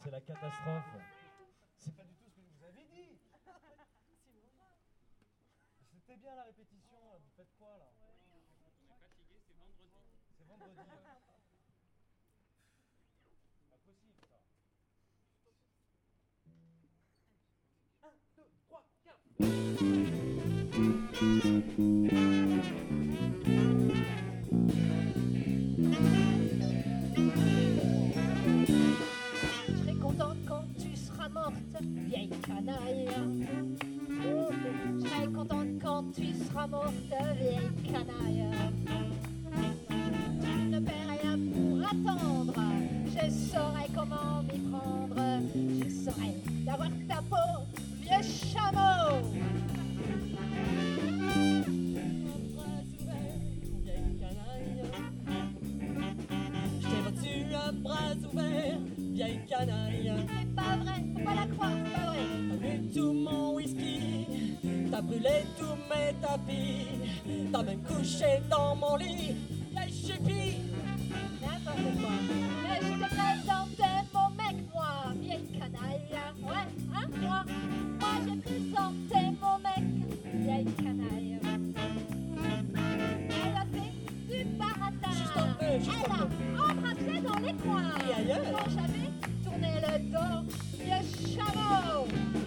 C'est la catastrophe. C'est pas du tout ce que je vous avais dit. C'était bien la répétition, là. Vous faites quoi là? On est fatigué, c'est vendredi. C'est vendredi. Pas possible ça. 1, 2, 3, 4. Je serai contente quand tu seras morte, vieille canaille. Je serai contente quand tu seras morte, vieille canaille. Tu ne paie rien pour attendre, je saurai comment m'y prendre. Je saurai d'avoir ta peau, vieux chameau. Bras ouverts, vieille canaille. Je t'ai reçu à bras ouverts, vieille canaille. C'est pas vrai, faut pas la croire, c'est pas vrai. T'as bu tout mon whisky, t'as brûlé tous mes tapis, t'as même couché dans mon lit, vieille chupie. N'importe quoi. Mais je te présentais mon mec, moi, vieille canaille. Ouais, hein, moi j'ai présenté mon mec, vieille canaille. Elle a fait du baratin. Juste un peu, juste Elle un a peu. embrassé dans les coins. Et ailleurs. Quand j'avais tourné le dos, vieux chameau.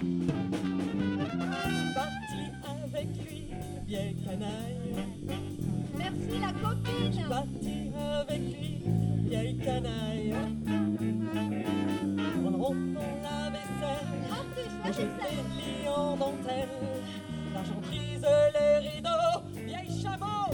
Parti avec lui, vieille canaille. Merci la copine. Parti avec lui, vieille canaille. Prendrons pour la vaisselle, En plus, et la je vaisselle. fais lit en dentelle. L'argentise, les rideaux, vieille chameau.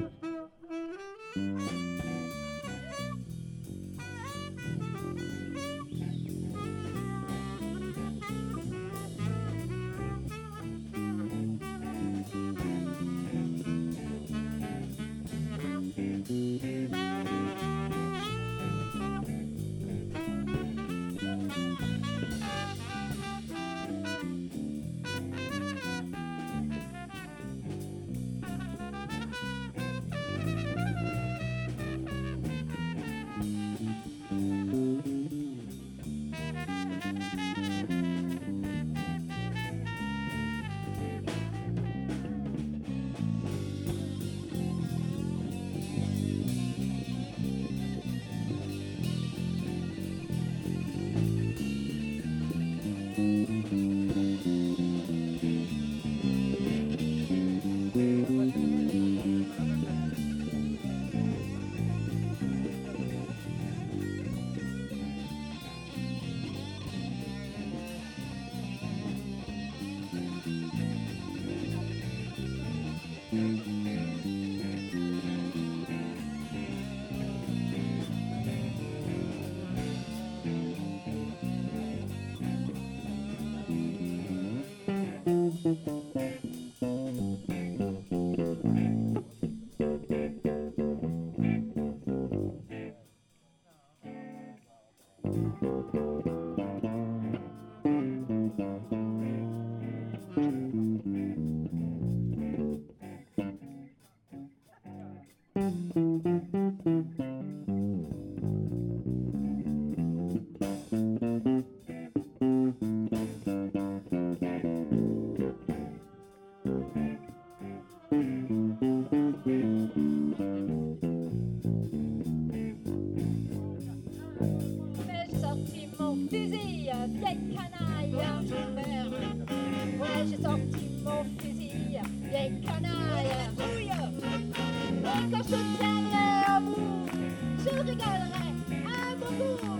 Mais j'ai sorti mon fusil, vieille canaille. Ouais, j'ai sorti mon fusil, vieille canaille. Et quand je tiendrai au bout, je rigolerai à mon goût.